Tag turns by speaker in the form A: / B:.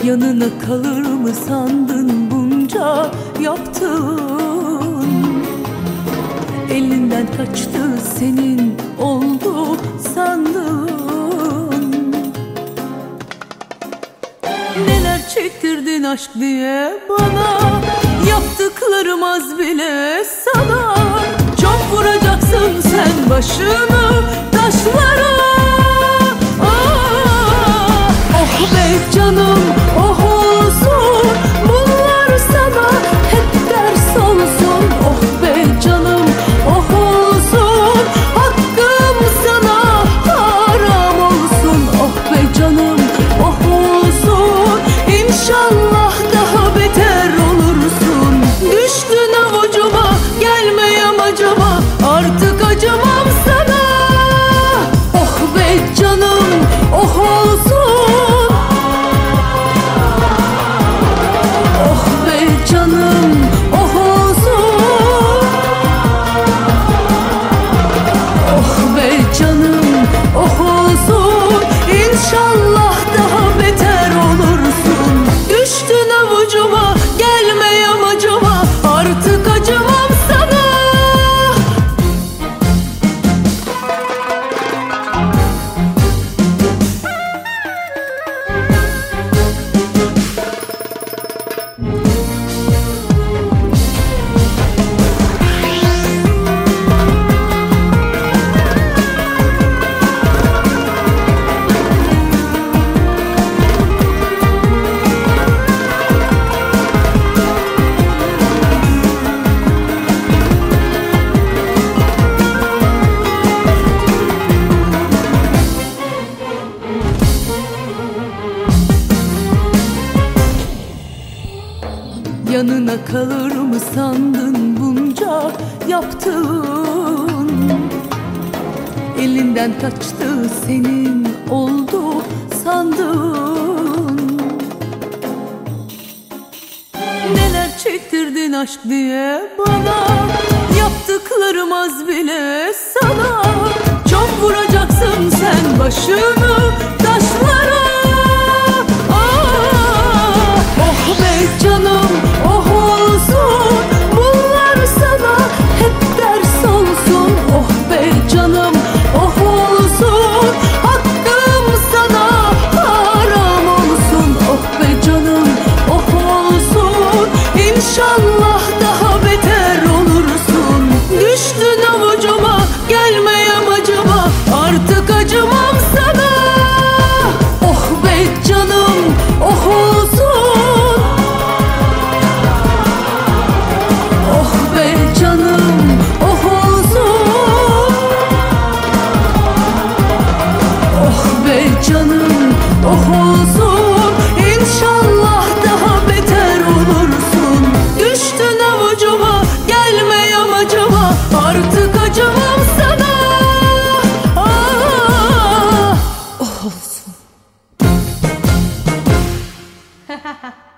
A: Yanına kalır mı sandın bunca yaptın? Elinden kaçtı senin oldu sandın. Neler çektirdin aşk diye bana, yaptıklarım az bile sana. Çok vuracaksın sen başını taşlara. Oh be canım, oh olsun bunlar sana hep ders olsun. Oh be canım, oh olsun hakkım sana haram olsun. Oh be canım, oh olsun İnşallah daha beter olursun. Düştün avucuma, gelme yamacıma, artık acımam sana. Oh be canım, oh olsun. Oh be canım, oh olsun. Oh be canım, oh olsun İnşallah daha beter olursun. Düştün avucuma, gelme yamacıma, artık acımam sana. Yanına kalır mı sandın bunca yaptın? Elinden kaçtı senin oldu sandın. Neler çektirdin aşk diye bana, yaptıklarım az bile sana. Çok vuracaksın sen başını taşlara. Oh be canım, oh olsun bunlar sana hep ders olsun. Oh be canım, oh olsun hakkım sana haram olsun. Oh be canım, oh olsun İnşallah daha beter olursun. Düştün avucuma, gelme yamacıma, artık acımam sana. Oh be canım, oh olsun. Oh be canım, oh olsun. Oh be canım, oh olsun İnşallah daha beter olursun. Düştün avucuma, gelme yamacıma, artık acımam sana. Oh olsun.